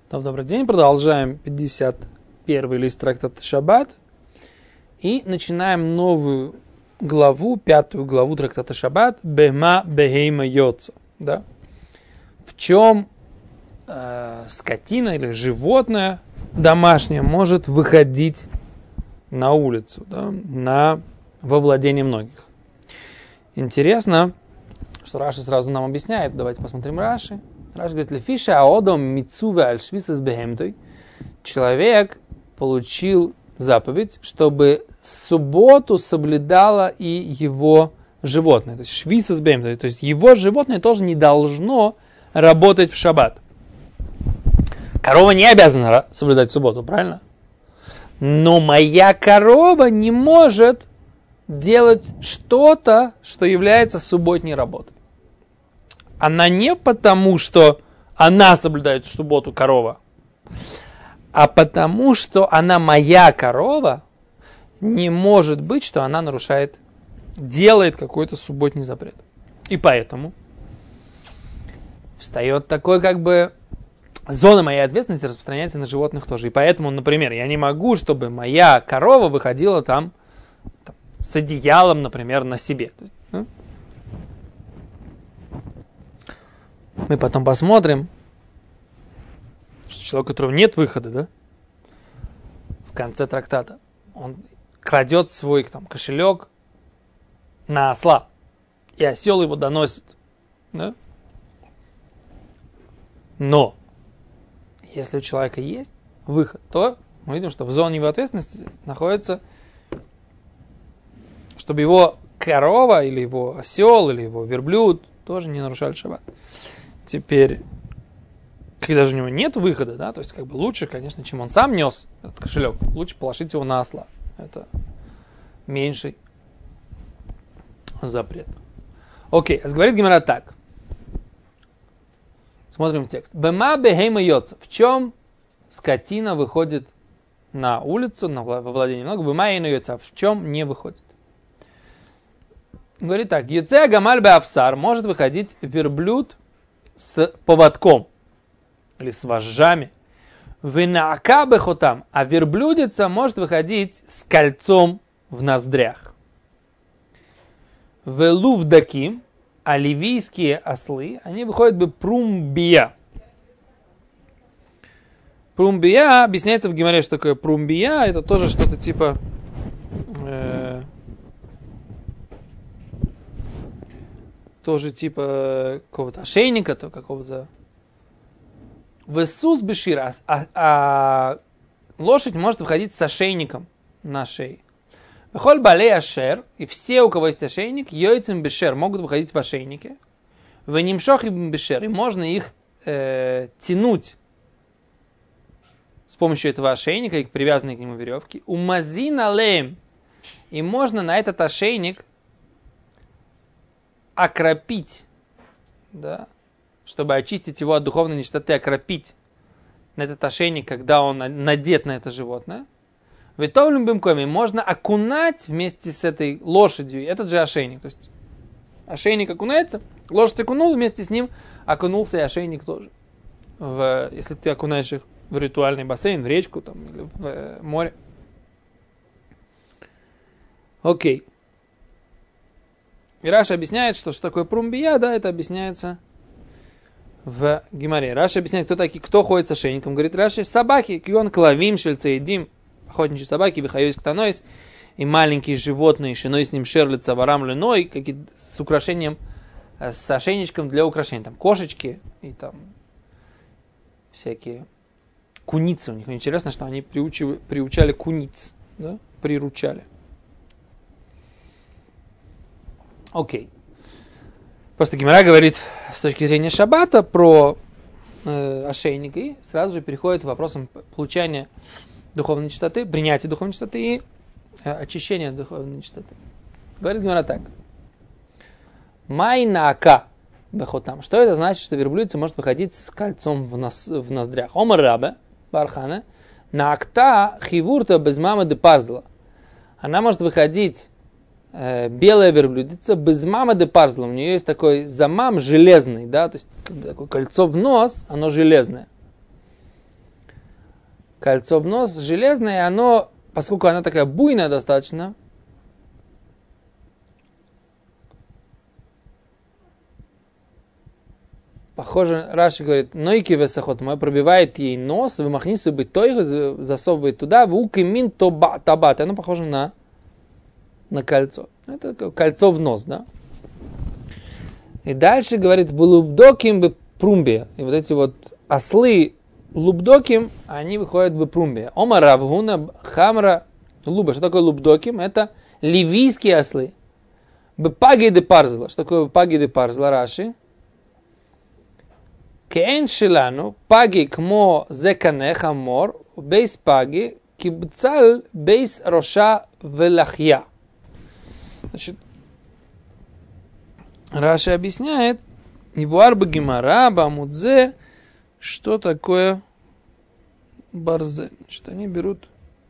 Добрый день, продолжаем 51 лист трактата Шаббат и начинаем новую главу, 5 главу трактата Шаббат Бема Бехейма Йоца. Да? В чем скотина или животное домашнее может выходить на улицу, да, во владение многих. Интересно, что Раши сразу нам объясняет. Давайте посмотрим Раши. Раши говорит: «Лефиша аодом митцуве аль-швисас бехемтой». Человек получил заповедь, чтобы субботу соблюдало и его животное. То есть швисас бехемтой. То есть его животное тоже не должно работать в шаббат. Корова не обязана соблюдать субботу, правильно? Но моя корова не может делать что-то, что является субботней работой. Она не потому, что она соблюдает субботу, корова, а потому, что она моя корова, не может быть, что она нарушает, делает какой-то субботний запрет. И поэтому встает такой зона моей ответственности распространяется на животных тоже. И поэтому, например, я не могу, чтобы моя корова выходила там с одеялом, например, на себе. Мы потом посмотрим, что человек, у которого нет выхода, да, в конце трактата, он крадет свой кошелек на осла, и осел его доносит. Да? Но если у человека есть выход, то мы видим, что в зоне его ответственности находится, чтобы его корова, или его осел, или его верблюд тоже не нарушали шаббат. Теперь, когда же у него нет выхода, да, то есть лучше, конечно, чем он сам нес этот кошелек, лучше положить его на осла. Это меньший запрет. Окей, говорит Гемара так. Смотрим текст. Бема бехейма йоца. В чем скотина выходит на улицу, во владение много? Бема ейна йоца. В чем не выходит? Говорит так. Йоце гамаль беавсар. Может выходить верблюд с поводком или с вожжами. Венаака бехотам. А верблюдица может выходить с кольцом в ноздрях. Велувдаким. А ливийские ослы, они выходят бы прумбия. Прумбия, объясняется в Гемаре, что такое прумбия, это тоже что-то типа какого-то ошейника, то какого-то весус бешира, а лошадь может выходить с ошейником на шее. Вехоль балей ашер, и все, у кого есть ошейник, йойцем бешер, могут выходить в ошейнике. Венимшох им бешер, и можно их тянуть с помощью этого ошейника, и привязанной к нему веревки. Умазин алеем, и можно на этот ошейник окропить, да, чтобы очистить его от духовной нечистоты, окропить на этот ошейник, когда он надет на это животное. Витовлюм бимкоми, можно окунать вместе с этой лошадью этот же ошейник. То есть ошейник окунается, лошадь окунула, вместе с ним окунулся и ошейник тоже. Если ты окунаешь их в ритуальный бассейн, в речку или в море. Окей. И Раша объясняет, что такое прумбия, да, это объясняется в Гемаре. Раша объясняет, кто ходит с ошейником. Говорит Раша: собаки, кион клавим, шельцеидим, охотничьи собаки, вихайойс ктанойс, и маленькие животные, шиной с ним шерлица, варам линой, какие-то с украшением, с ошейничком для украшения. Там кошечки и там всякие куницы у них. Интересно, что они приучали куниц, да? Приручали. Окей. Просто Гемара говорит с точки зрения шаббата про ошейник, и сразу же переходит к вопросам получания духовной чистоты, принятия духовной чистоты и очищения духовной чистоты. Говорит Гемара так. Майнака бехотам. Что это значит, что верблюдица может выходить с кольцом в ноздрях? Омар рабе, бархана, наакта хивурта без мамы де парзла. Она может выходить, белая верблюдица, без мамы де парзла. У нее есть такой замам железный, да, то есть такое кольцо в нос, оно железное. кольцо в нос железное, и оно, поскольку она такая буйная достаточно, похоже, Раши говорит, нойки весохот, пробивает ей нос, вымахнису бы той, засовывает туда, в укимин табат, оно похоже на кольцо. Это кольцо в нос, да? И дальше говорит, в лубдоким бы прумбе. И вот эти вот ослы лубдоким, они выходят в прумбе. Ома равгуна хамра луба. Что такое лубдоким? Это ливийские ослы. Бепаги де парзла. Что такое бепаги де парзла, Раши? Кейн шилану, паги кмо зекане хамор, бейс паги, кибцал бейс роша велахья. Значит, Раши объясняет, Ивуарба Гимара, Бамудзе, что такое барзе. Значит, они берут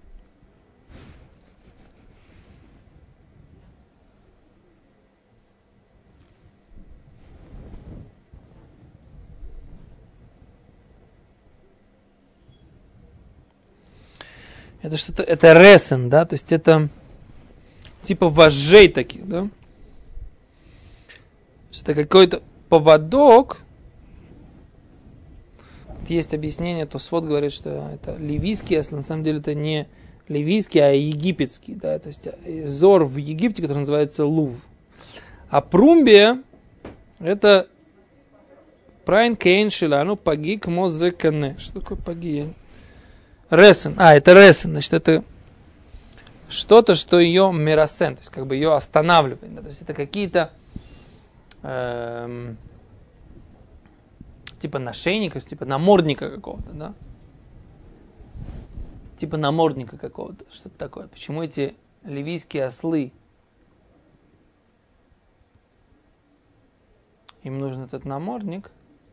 это что-то, это ресен, да, то есть это типа вожжей таких, да. Это какой-то поводок. Есть объяснение, то Свод говорит, что это ливийский осел, на самом деле это не ливийский, а египетский, да, то есть зор в Египте, который называется лув. А прумбия это прайн кейн шилану пагик мозекане. Что такое паги? Ресен. Это ресен, значит, это что-то, что ее мерасен, то есть как бы ее останавливает. Да? То есть это какие-то типа нашейника, типа намордника какого-то, да? Типа намордника какого-то, что-то такое. Почему эти ливийские ослы, им нужен этот намордник?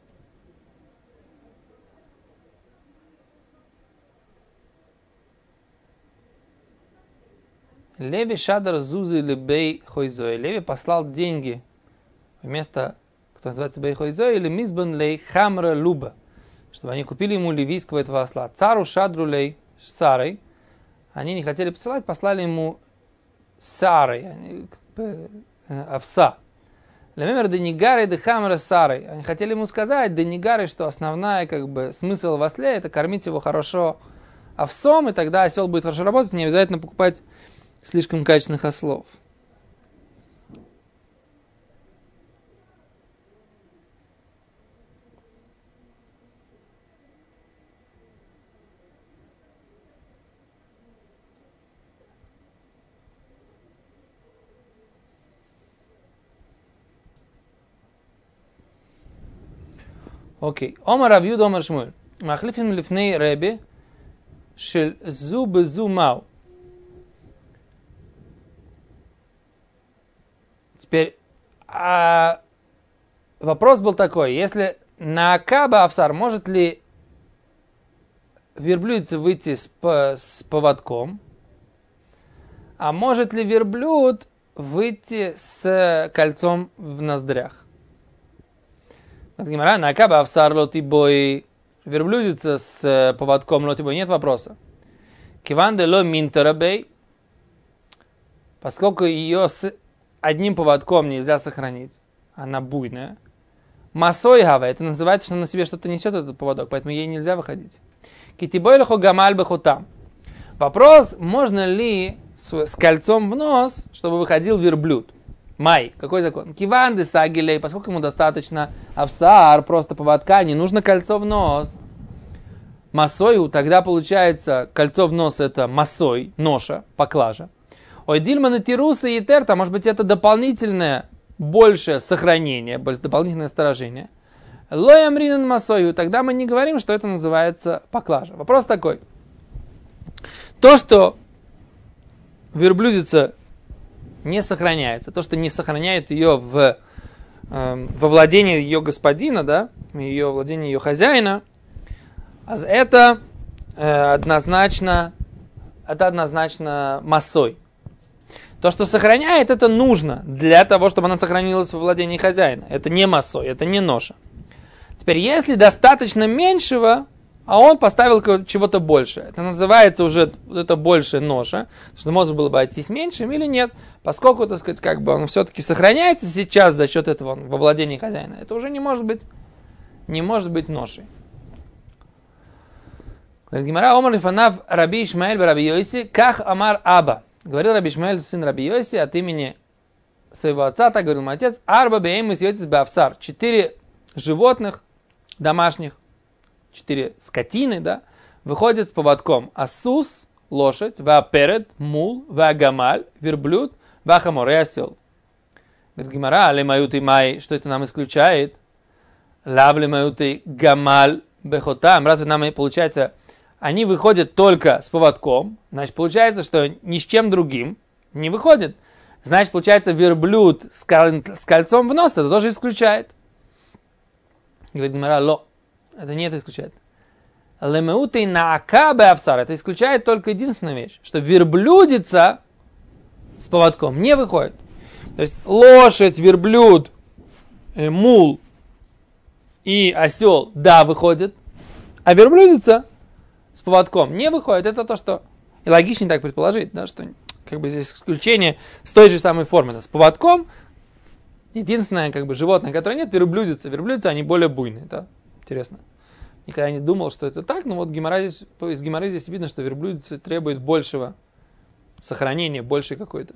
Леви шадар зузы лебей хойзой. Леви послал деньги вместо, кто называется бей хойзой, или мизбан лей хамра луба, чтобы они купили ему ливийского этого осла. Цару шадру лей сарой. Они не хотели посылать, послали ему сарой, овса. Лемемер денигары де хамра сарой. Они хотели ему сказать, денигары, что основная как бы смысл в осле это кормить его хорошо овсом, и тогда осел будет хорошо работать, не обязательно покупать слишком качественных ослов. Окей. Омар Рав Юда, Омар Шмуэль. Махлифим лифней Реби шел зу безу мау. Теперь вопрос был такой, если на Акаба Авсар, может ли верблюдица выйти с поводком, а может ли верблюд выйти с кольцом в ноздрях? На Акаба Авсар лотибой, верблюдица с поводком лотибой, нет вопроса. Киван де ло минтерабей, поскольку ее с одним поводком нельзя сохранить, она буйная. Масой гава, это называется, что она на себе что-то несет, этот поводок, поэтому ей нельзя выходить. Китибой лехо гамаль бехутам. Вопрос, можно ли с кольцом в нос, чтобы выходил верблюд? Май, какой закон? Киван де сагилей, поскольку ему достаточно авсар, просто поводка, не нужно кольцо в нос. Масою, тогда получается, кольцо в нос это масой, ноша, поклажа. Ой, дильман и тируса и терта, может быть, это дополнительное, большее сохранение, дополнительное сторожение. Лоям ринан масою, тогда мы не говорим, что это называется поклажа. Вопрос такой. То, что верблюдица не сохраняется, то, что не сохраняет ее во владении ее господина, да, ее владении ее хозяина, это однозначно масой. То, что сохраняет, это нужно для того, чтобы она сохранилась во владении хозяина. Это не масой, это не ноша. Теперь, если достаточно меньшего, а он поставил чего-то больше. Это называется уже вот это большая ноша, что можно было бы обойтись меньшим или нет, поскольку, так сказать, как бы он все-таки сохраняется сейчас за счет этого во владении хозяина. Это уже не может быть ношей. Говорит Гемара, Омар лифанав Раби Ишмаэль Раби Йоси, ках амар аба. Говорил Раби Ишмаэль, сын Раби Йоси, от имени своего отца, так говорил мой отец, арба беэмус йотис беавсар. 4 животных домашних, 4 скотины, да, выходят с поводком. Асус, лошадь, ваперед, мул, вагамаль, верблюд, вахамор и осел. Говорит Гемара, лемаюты май, что это нам исключает? Лав лемаюты гамаль бехотам. Разве нам получается, они выходят только с поводком, значит, получается, что ни с чем другим не выходит. Значит, получается, верблюд с кольцом в нос, это тоже исключает. Говорит Гемара, ло, это не это исключает. Лемеутей наака беавсар, это исключает только единственную вещь, что верблюдица с поводком не выходит. То есть лошадь, верблюд, мул и осел, да, выходит, а верблюдица с поводком не выходит. Это то, что и логичнее так предположить, да, что как бы здесь исключение с той же самой формы, да, с поводком. Единственное, как бы, животное, которое нет, верблюдица. Верблюдицы, они более буйные, да, интересно. Никогда не думал, что это так, но вот из Гемары здесь видно, что верблюдицы требуют большего сохранения, большей какой-то.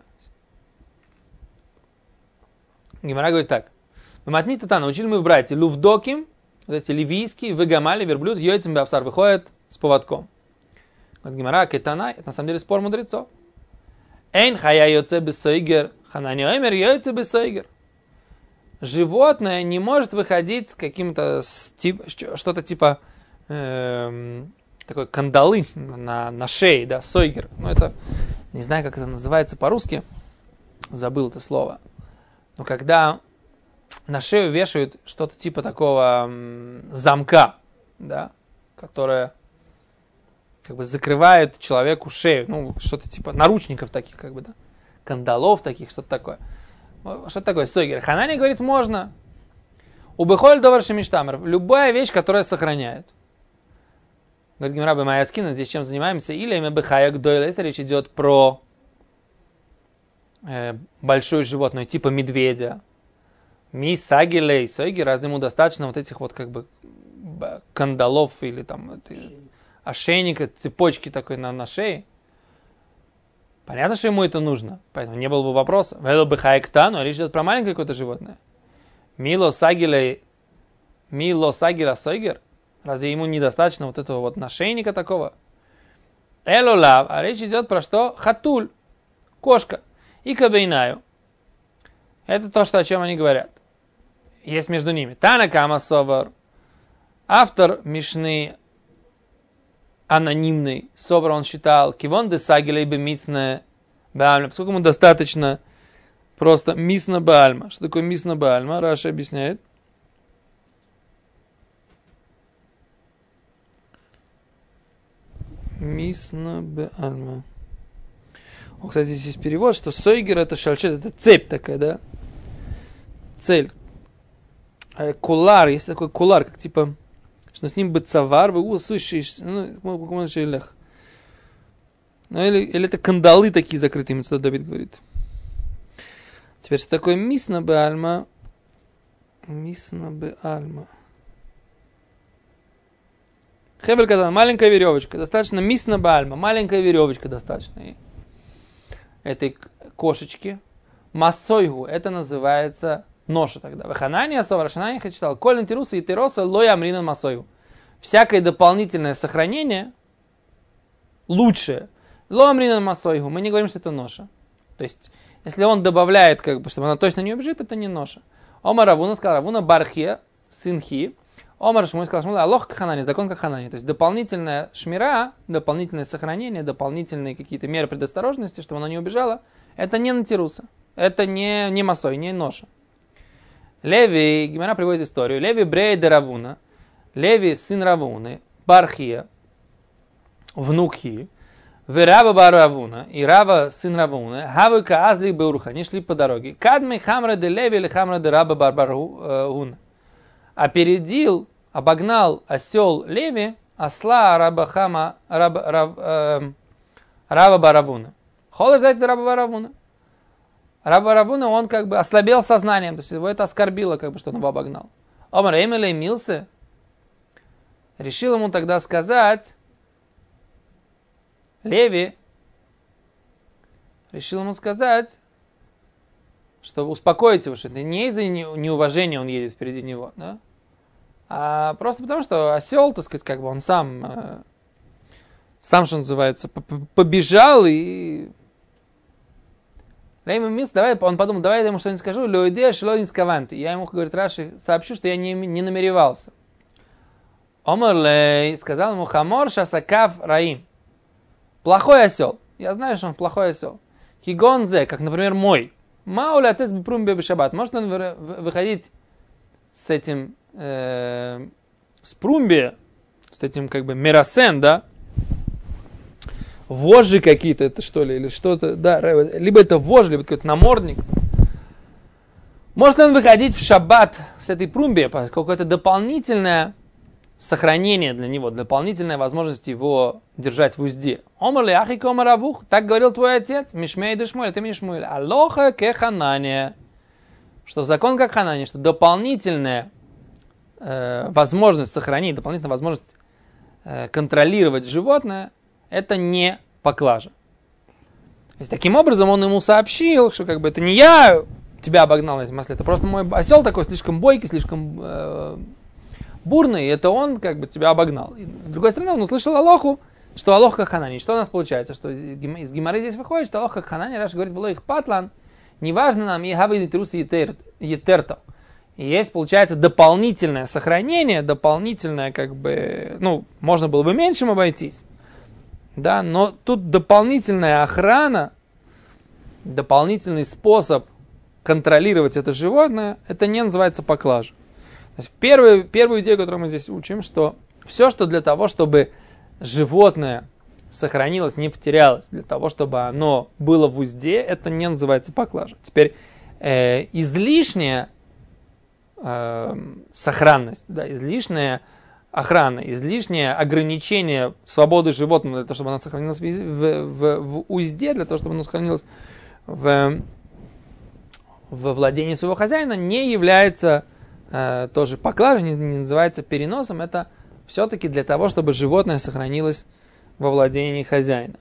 Гемара говорит так. Матни Татана, учили мы в братья, лувдоким, вот эти ливийские, выгамали, верблюд, йойцем беавсар, выходят с поводком. Вот Гемара, кетана, это на самом деле спор мудрецов. Эйн хая йоце бессойгер, ханани оймер йоце бессойгер. Животное не может выходить с каким-то, что-то типа такой кандалы на шее, да, сойгер. Но это, не знаю, как это называется по-русски, забыл это слово. Но когда на шею вешают что-то типа такого замка, да, которое как бы закрывает человеку шею, ну, что-то типа наручников таких, как бы, да, кандалов таких, что-то такое. Что такое сойгер? Ханани говорит, можно. Убехоль довар шемиштамер. Любая вещь, которая сохраняет. Говорит Гемара бемаяскина, здесь чем занимаемся? Или имя бехая гдойл, если речь идет про большое животное, типа медведя. Ми сагилей, сойгер, разве ему достаточно вот этих вот как бы кандалов или там ошейника, цепочки такой на шее? Понятно, что ему это нужно, поэтому не было бы вопроса. Вело бы хайктану, а речь идет про маленькое какое-то животное. Мило сагила сойгер, разве ему недостаточно вот этого вот нашейника такого? Эло лав, а речь идет про что? Хатуль, кошка. И кабейнаю. Это то, о чем они говорят. Есть между ними. Танакама Совар, автор Мишны, анонимный, Собор он считал, кивон де сагилей бе мицне беальма, поскольку ему достаточно просто мисна беальма. Что такое мисна беальма? Раши объясняет. Мисна беальма. Кстати, здесь есть перевод, что сойгер это шальчет, это цепь такая, да? Цель. Кулар, есть такой кулар, как типа что с ним бецавар, вы услышишь, ну, или это кандалы такие закрытые, сюда Давид говорит. Теперь, что такое мисна беальма? Мисна беальма. Хевель казан, маленькая веревочка, достаточно мисна беальма, маленькая веревочка достаточно этой кошечки. Масойгу, это называется ноша тогда. Ваханания соврашанания я читал. Колин тируса и тироса лоя амрина масою. Всякое дополнительное сохранение лучшее. Ло амрина масою. Мы не говорим, что это ноша. То есть, если он добавляет, как бы, чтобы она точно не убежит, это не ноша. Омар Равуна сказал, Равуна бархия, сын Хи. Омар Шмуй сказал, Шмуй, алох каханани, закон каханани. То есть, дополнительная шмира, дополнительное сохранение, дополнительные какие-то меры предосторожности, чтобы она не убежала, это не натируса. Это не масой, не ноша. Леви, Гемара приводит историю. Леви брей де Равуна. Леви сын Равуны. Бархия. Внук Хи. Верава бар Равуна. И Рава сын Равуны. Хавыка азли беуруха. Они шли по дороге. Кадми хамра де Леви или хамра де Раба бар Равуна. Опередил, обогнал осел Леви осла Раба Барабуна. Холер зайти Раба Барабуна. Раба Барабуна, он как бы ослабел сознанием, то есть его это оскорбило, как бы, что он его обогнал. Омар Эмилей Милсе решил ему тогда сказать, Леви решил ему сказать, чтобы успокоить его, что это не из-за неуважения он едет впереди него, да? А просто потому, что осел, так сказать, как бы он сам, что называется, побежал и... Он подумал, давай я ему что-нибудь скажу, я ему, говорит, Раши, сообщу, что я не намеревался. Омарлей сказал ему, хамор шасакав раим. Плохой осел. Я знаю, что он плохой осел. Кигонзе, как, например, мой. Мауля отец бипрумбе бешабат. Может он выходить с этим, с прумбе, с этим, как бы, мерасен, да? Вожжи какие-то, это что ли, или что-то, да, либо это вожжи, либо какой-то намордник. Может ли он выходить в шаббат с этой прумби, поскольку это дополнительное сохранение для него, дополнительная возможность его держать в узде. Омар ли ахи комар авух, так говорил твой отец, мишмей де Шмуэль, ты мне Шмуэль, алоха ке ханания, что закон как ханания, что дополнительная возможность сохранить, дополнительная возможность контролировать животное, это не поклажа. То есть, таким образом он ему сообщил, что как бы это не я тебя обогнал на этой масле, это просто мой осел такой слишком бойкий, слишком бурный, и это он как бы тебя обогнал. И, с другой стороны, он услышал Алоху, что Алох как Ханани. Что у нас получается? Что из Гемары здесь выходит, что Алох как Ханани, Раши говорит, в их патлан, неважно нам, и хавы трус етерто. И есть, получается, дополнительное сохранение, дополнительное, как бы, ну, можно было бы меньшим обойтись. Да, но тут дополнительная охрана, дополнительный способ контролировать это животное, это не называется поклажа. То есть первую идею, которую мы здесь учим, что все, что для того, чтобы животное сохранилось, не потерялось, для того, чтобы оно было в узде, это не называется поклажа. Теперь излишняя сохранность, да, излишняя охрана, излишнее ограничение свободы животного для того, чтобы она сохранилась в узде, для того, чтобы она сохранилась во владении своего хозяина, не является тоже поклажей, не называется переносом. Это все-таки для того, чтобы животное сохранилось во владении хозяина.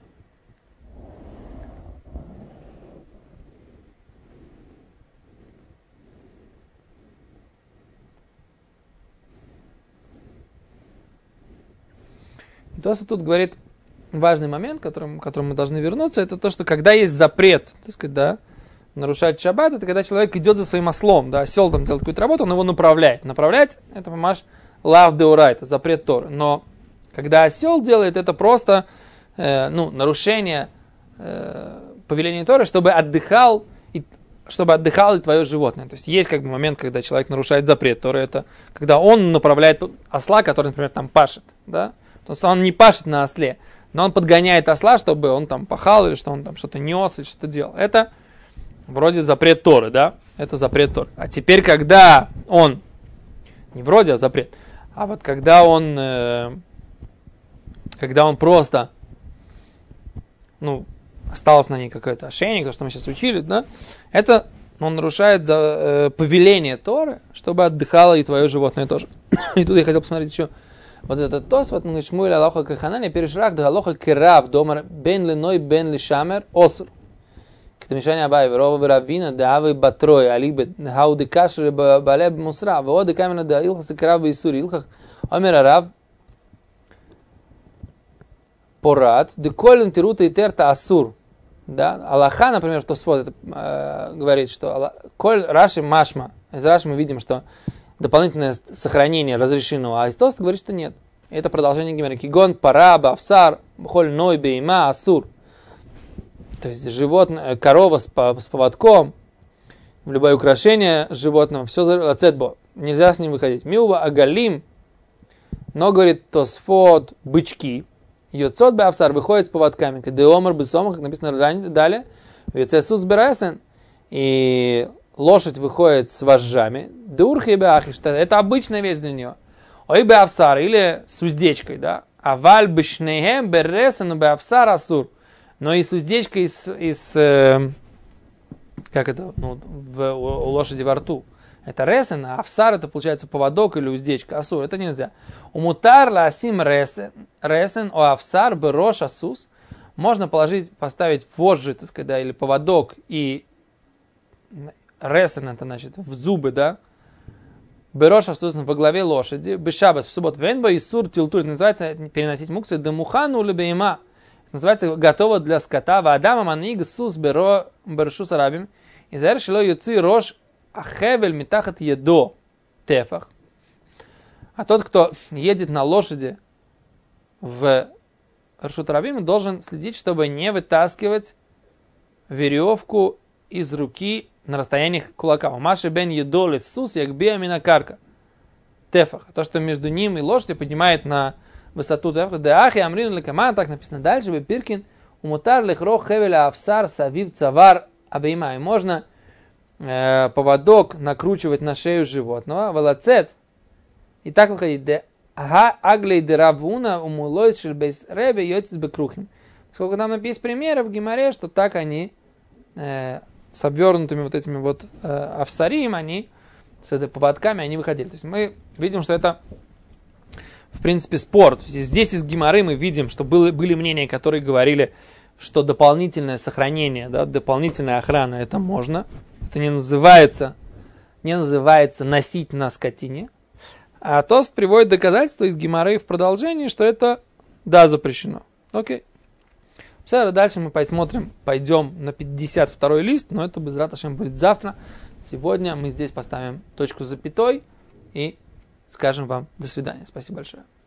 Тоса тут говорит важный момент, к которому мы должны вернуться, это то, что когда есть запрет, так сказать, да, нарушать шаббат, это когда человек идет за своим ослом, да, осел там делает какую-то работу, он его направляет. Направлять, это, понимаешь, лав деура, это запрет Торы. Но когда осел делает, это просто нарушение повеления Торы, чтобы отдыхал и твое животное. То есть есть как бы момент, когда человек нарушает запрет Торы, это когда он направляет осла, который, например, там пашет, да. То есть он не пашет на осле, но он подгоняет осла, чтобы он там пахал, или что он там что-то нес, или что-то делал. Это вроде запрет Торы, да? Это запрет Торы. А теперь, когда он, не вроде, а запрет, а вот когда он просто, осталось на ней какое-то ошейник, то, что мы сейчас учили, да? Это он нарушает повеление Торы, чтобы отдыхало и твое животное тоже. И тут я хотел посмотреть еще. Вот этот тос, вот он говорит, Шмуэль Алоха Каханани, перешрах да Алоха Керав, домар бен леной бен лишамер оср. Катамишани Абай, Верова Веравина, да Авы Батрой, Алибе, Хауды Кашры, Балеб Мусра, Воды Камена, да Илхас и Керав Исури, Илхах, Омер Арав, Порад, Деколен Тирута и Терта Асур. Да, Аллаха, например, в Тосфот говорит, что Коль Раши Машма, из Раши мы видим, что дополнительное сохранение разрешено, а Истос говорит, что нет. Это продолжение Гемара. Кигон, параба, авсар, холь, ной, бейма, асур. То есть животное, корова с поводком, любое украшение животного, все лацетбо. Нельзя с ним выходить. Миува агалим, но, говорит Тосфот, бычки. Йоцот бе авсар выходит с поводками. Кадеомар бесома, как написано далее. Йоцесус бересен. И лошадь выходит с вожжами. Деурхи беахи, что это обычная вещь для нее. Ой беавсар, или с уздечкой, да. Аваль бешнейхем бересен беавсар асур. Но и с уздечкой как это, у лошади во рту. Это ресен, а авсар это получается поводок или уздечка. Асур, это нельзя. Умутар ласим ресен, о авсар берош асус. Можно поставить вожжи, так сказать, да, или поводок, и ресен, это значит в зубы, да, берош асус во главе лошади, бешабас в субботу, венба и сур тилтур, называется переносить муксу, демухану лебейма, называется готово для скота, ваадама маниг сус бершу сарабим, и завершило юци рож ахевель митахат едо тефах. А тот, кто едет на лошади в Рашут Рабим, должен следить, чтобы не вытаскивать веревку из руки на расстоянии кулака. У Маши бен едоли сус якбея минакарка. Тефах. То, что между ним и лошадью поднимает на высоту тефаха. Деахи амрин лекаман, так написано дальше. Бепиркин умутар лихро хевеля авсар савив цавар абейма. И можно поводок накручивать на шею животного. Валацет. И так выходит. Аглей деравуна умулой шельбейс ребе йоцис бекрухим. Сколько там есть примеров в Гемаре, что так они с обвернутыми вот этими вот авсарим, они с этой поводками они выходили. То есть мы видим, что это в принципе спор. То есть здесь из Гемары мы видим, что были мнения, которые говорили, что дополнительное сохранение, да, дополнительная охрана это можно. Это не называется носить на скотине. А Тост приводит доказательства из Гемары в продолжении, что это, да, запрещено. Окей. Все, дальше мы пойдем на 52-й лист, но это безрат Ашем будет завтра. Сегодня мы здесь поставим точку с запятой и скажем вам до свидания. Спасибо большое.